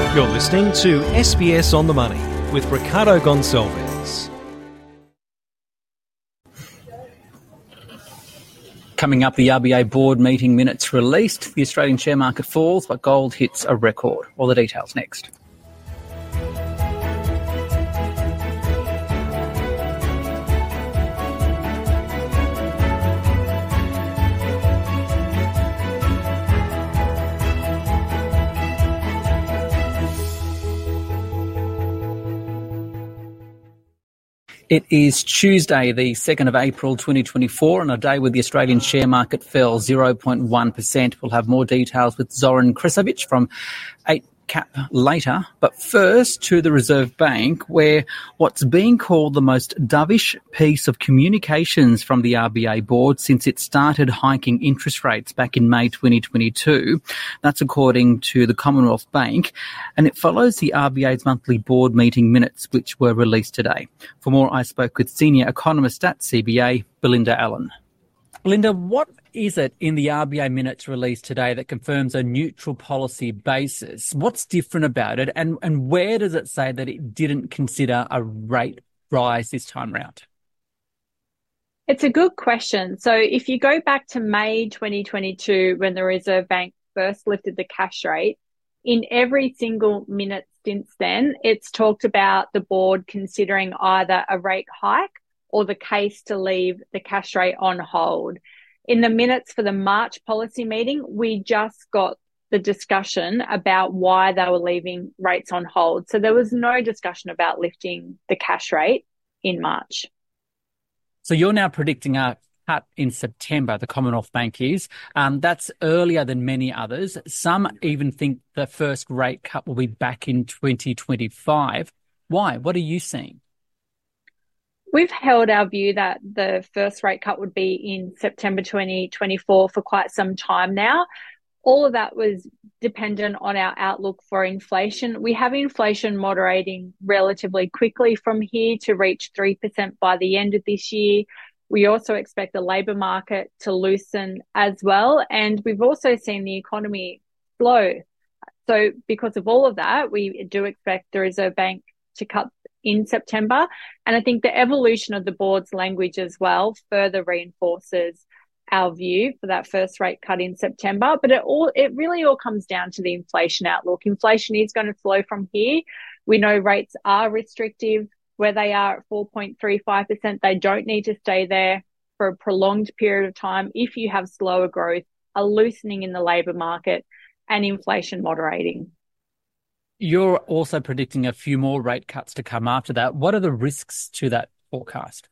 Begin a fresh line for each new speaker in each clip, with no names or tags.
You're listening to SBS On The Money with Ricardo Gonçalves.
Coming up, the RBA board meeting minutes released. The Australian share market falls, but gold hits a record. All the details next. It is Tuesday, the 2nd of April 2024, on a day where the Australian share market fell 0.1%. We'll have more details with Zoran Kresovic from 8Cap later. But first to the Reserve Bank, where what's being called the most dovish piece of communications from the RBA board since it started hiking interest rates back in May 2022. That's according to the Commonwealth Bank, and it follows the RBA's monthly board meeting minutes, which were released today. For more, I spoke with senior economist at CBA, Belinda Allen. Belinda, what is it in the RBA minutes released today that confirms a neutral policy basis? What's different about it, and where does it say that it didn't consider a rate rise this time round?
It's a good question. So if you go back to May 2022, when the Reserve Bank first lifted the cash rate, in every single minute since then, it's talked about the board considering either a rate hike or the case to leave the cash rate on hold. In the minutes for the March policy meeting, we just got the discussion about why they were leaving rates on hold. So there was no discussion about lifting the cash rate in March.
So you're now predicting a cut in September, the Commonwealth Bank is. That's earlier than many others. Some even think the first rate cut will be back in 2025. Why? What are you seeing?
We've held our view that the first rate cut would be in September 2024 for quite some time now. All of that was dependent on our outlook for inflation. We have inflation moderating relatively quickly from here to reach 3% by the end of this year. We also expect the labour market to loosen as well. And we've also seen the economy slow. So because of all of that, we do expect the Reserve Bank to cut in September. And I think the evolution of the board's language as well further reinforces our view for that first rate cut in September. But it really all comes down to the inflation outlook. Inflation is going to slow from here. We know rates are restrictive where they are at 4.35%. They don't need to stay there for a prolonged period of time if you have slower growth, a loosening in the labour market, and inflation moderating.
You're also predicting a few more rate cuts to come after that. What are the risks to that forecast?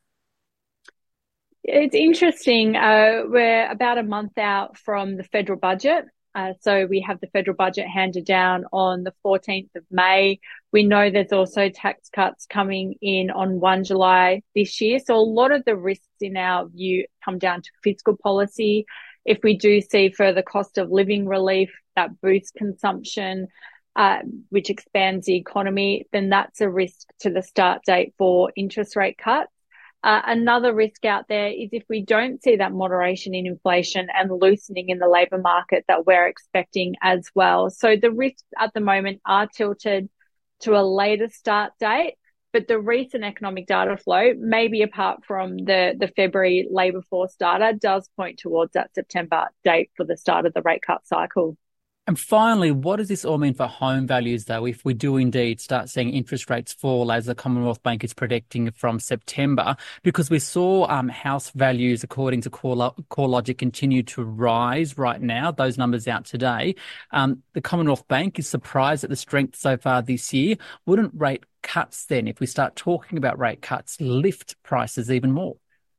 It's interesting. We're about a month out from the federal budget. So we have the federal budget handed down on the 14th of May. We know there's also tax cuts coming in on 1 July this year. So a lot of the risks in our view come down to fiscal policy. If we do see further cost of living relief that boosts consumption, which expands the economy, then that's a risk to the start date for interest rate cuts. Another risk out there is if we don't see that moderation in inflation and loosening in the labour market that we're expecting as well. So the risks at the moment are tilted to a later start date, but the recent economic data flow, maybe apart from the February labour force data, does point towards that September date for the start of the rate cut cycle.
And finally, what does this all mean for home values, though, if we do indeed start seeing interest rates fall, as the Commonwealth Bank is predicting from September? Because we saw house values, according to CoreLogic, continue to rise right now. Those numbers out today. The Commonwealth Bank is surprised at the strength so far this year. Wouldn't rate cuts then, if we start talking about rate cuts, lift prices even more?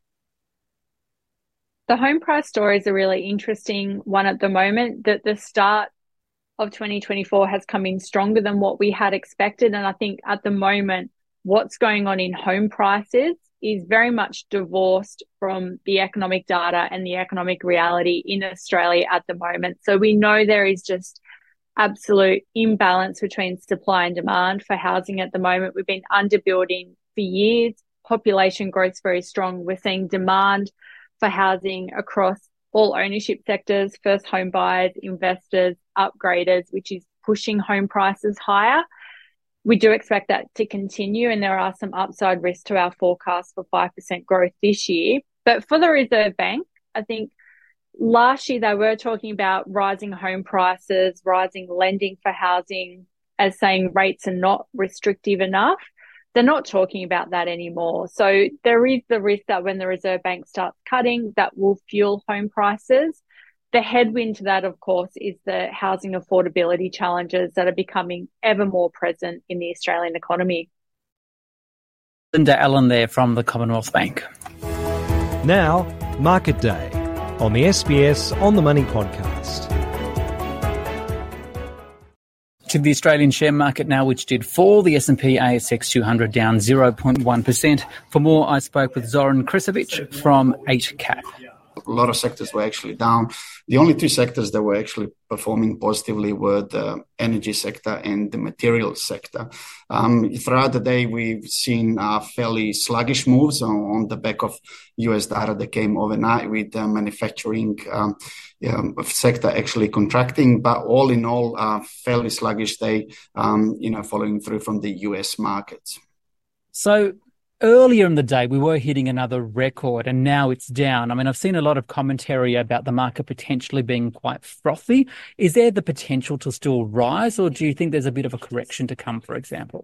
The home price story is a really interesting one at the moment. That the start of 2024 has come in stronger than what we had expected. And I think at the moment, what's going on in home prices is very much divorced from the economic data and the economic reality in Australia at the moment. So we know there is just absolute imbalance between supply and demand for housing at the moment. We've been underbuilding for years. Population growth's very strong. We're seeing demand for housing across all ownership sectors, first home buyers, investors, upgraders, which is pushing home prices higher. We do expect that to continue, and there are some upside risks to our forecast for 5% growth this year. But for the Reserve Bank, I think last year they were talking about rising home prices, rising lending for housing, as saying rates are not restrictive enough. They're not talking about that anymore. So there is the risk that when the Reserve Bank starts cutting, that will fuel home prices. The headwind to that, of course, is the housing affordability challenges that are becoming ever more present in the Australian economy.
Linda Allen there from the Commonwealth Bank.
Now, Market Day on the SBS On The Money podcast.
To the Australian share market now, which did fall. The S&P ASX 200 down 0.1%. For more, I spoke with Zoran Krisovic from 8Cap.
A lot of sectors were actually down. The only two sectors that were actually performing positively were the energy sector and the materials sector. Throughout the day, we've seen fairly sluggish moves on the back of US data that came overnight, with the manufacturing sector actually contracting. But all in all, fairly sluggish day, following through from the US markets.
So earlier in the day, we were hitting another record, and now it's down. I mean, I've seen a lot of commentary about the market potentially being quite frothy. Is there the potential to still rise, or do you think there's a bit of a correction to come, for example?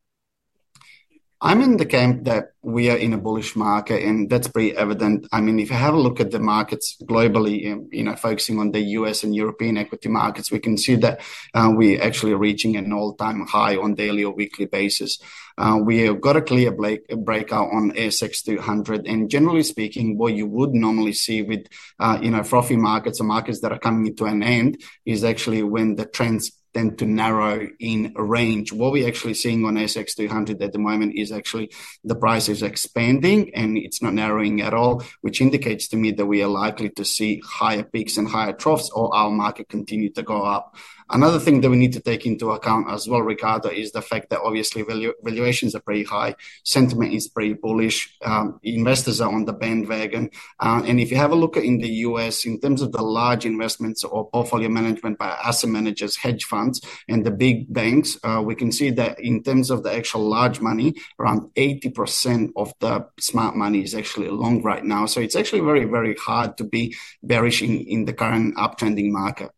I'm in the camp that we are in a bullish market, and that's pretty evident. I mean, if you have a look at the markets globally, focusing on the US and European equity markets, we can see that we're actually reaching an all-time high on daily or weekly basis. We have got a clear breakout on ASX 200, and generally speaking, what you would normally see with, frothy markets or markets that are coming to an end is actually when the trends tend to narrow in a range. What we're actually seeing on ASX 200 at the moment is actually the price is expanding and it's not narrowing at all, which indicates to me that we are likely to see higher peaks and higher troughs, or our market continue to go up. Another thing that we need to take into account as well, Ricardo, is the fact that obviously valuations are pretty high. Sentiment is pretty bullish. Investors are on the bandwagon. And if you have a look at in the US, in terms of the large investments or portfolio management by asset managers, hedge funds, and the big banks, we can see that in terms of the actual large money, around 80% of the smart money is actually long right now. So it's actually very, very hard to be bearish in the current uptrending market.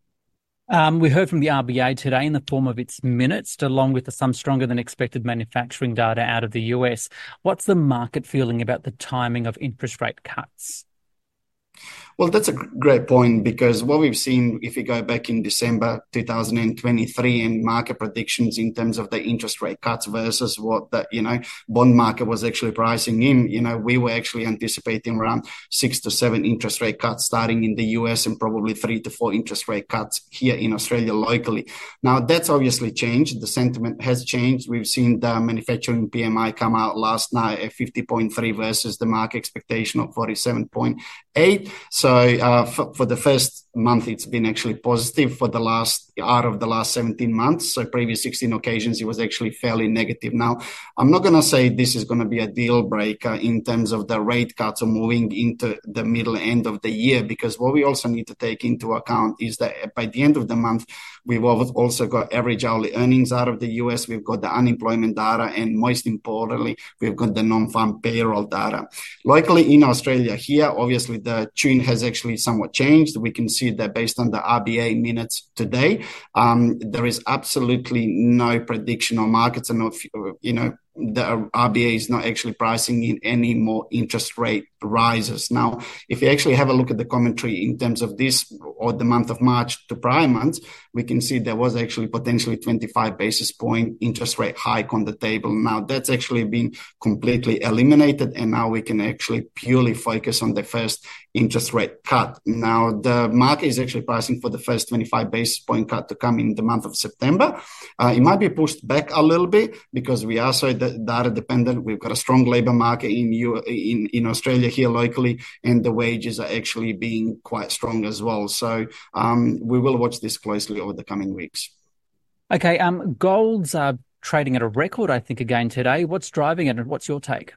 We heard from the RBA today in the form of its minutes, along with some stronger than expected manufacturing data out of the US. What's the market feeling about the timing of interest rate cuts?
Well, that's a great point, because what we've seen, if you go back in December 2023 and market predictions in terms of the interest rate cuts versus what the, bond market was actually pricing in, we were actually anticipating around 6 to 7 interest rate cuts starting in the US and probably 3 to 4 interest rate cuts here in Australia locally. Now, that's obviously changed. The sentiment has changed. We've seen the manufacturing PMI come out last night at 50.3 versus the market expectation of 47.8. So for the first month, it's been actually positive for out of the last 17 months. So previous 16 occasions, it was actually fairly negative. Now, I'm not going to say this is going to be a deal breaker in terms of the rate cuts or moving into the middle end of the year, because what we also need to take into account is that by the end of the month, we've also got average hourly earnings out of the US. We've got the unemployment data, and most importantly, we've got the non-farm payroll data. Locally in Australia here, obviously the tune has actually somewhat changed. We can see that based on the RBA minutes today, there is absolutely no prediction, or markets are not, the RBA is not actually pricing in any more interest rate rises. Now, if you actually have a look at the commentary in terms of this or the month of March to prior months, we can see there was actually potentially 25 basis point interest rate hike on the table. Now, that's actually been completely eliminated, and now we can actually purely focus on the first interest rate cut. Now, the market is actually pricing for the first 25 basis point cut to come in the month of September. It might be pushed back a little bit because we are so data dependent. We've got a strong labor market in Australia here locally, and the wages are actually being quite strong as well. So we will watch this closely over the coming weeks.
Okay, gold's trading at a record, I think, again today. What's driving it, and what's your take?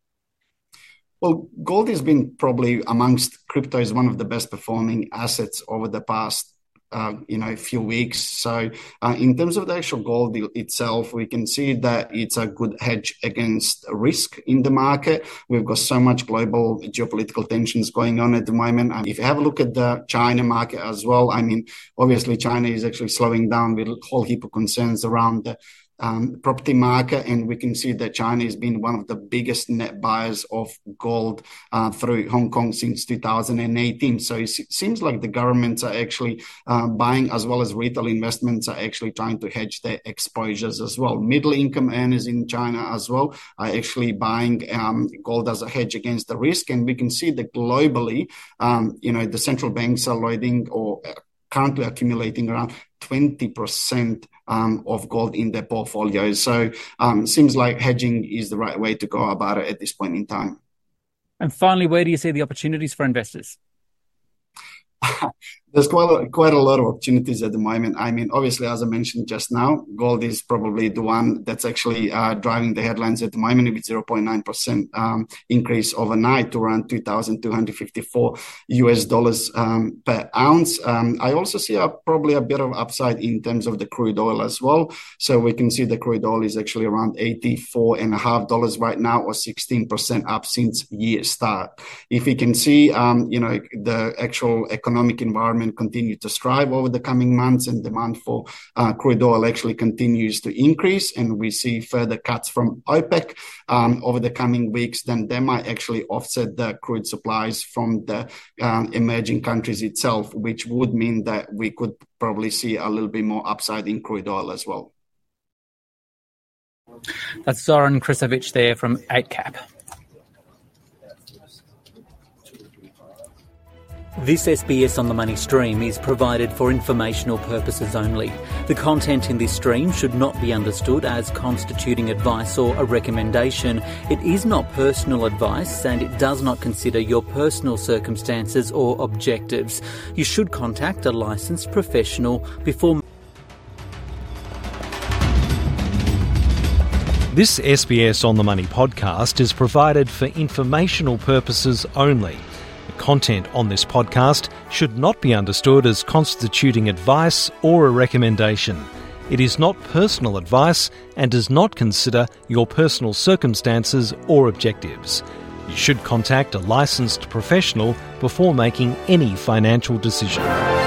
Well, gold has been probably amongst cryptos one of the best performing assets over the past few weeks. So in terms of the actual gold itself, we can see that it's a good hedge against risk in the market. We've got so much global geopolitical tensions going on at the moment. And if you have a look at the China market as well, I mean, obviously China is actually slowing down with a whole heap of concerns around the property market, and we can see that China has been one of the biggest net buyers of gold through Hong Kong since 2018. So it seems like the governments are actually buying, as well as retail investments are actually trying to hedge their exposures as well. Middle income earners in China as well are actually buying gold as a hedge against the risk, and we can see that globally, the central banks are loading or currently accumulating around 20% of gold in their portfolios. So seems like hedging is the right way to go about it at this point in time.
And finally, where do you see the opportunities for investors?
There's quite a lot of opportunities at the moment. I mean, obviously, as I mentioned just now, gold is probably the one that's actually driving the headlines at the moment with 0.9% increase overnight to around $2,254 per ounce. I also see probably a bit of upside in terms of the crude oil as well. So we can see the crude oil is actually around $84.50 right now, or 16% up since year start. If we can see, the actual economic environment continue to strive over the coming months, and demand for crude oil actually continues to increase, and we see further cuts from OPEC over the coming weeks, then they might actually offset the crude supplies from the emerging countries itself, which would mean that we could probably see a little bit more upside in crude oil as well.
That's Zoran Krisovic there from 8Cap. This SBS On The Money stream is provided for informational purposes only. The content in this stream should not be understood as constituting advice or a recommendation. It is not personal advice, and it does not consider your personal circumstances or objectives. You should contact a licensed professional before...
This SBS On The Money podcast is provided for informational purposes only. The content on this podcast should not be understood as constituting advice or a recommendation. It is not personal advice and does not consider your personal circumstances or objectives. You should contact a licensed professional before making any financial decision.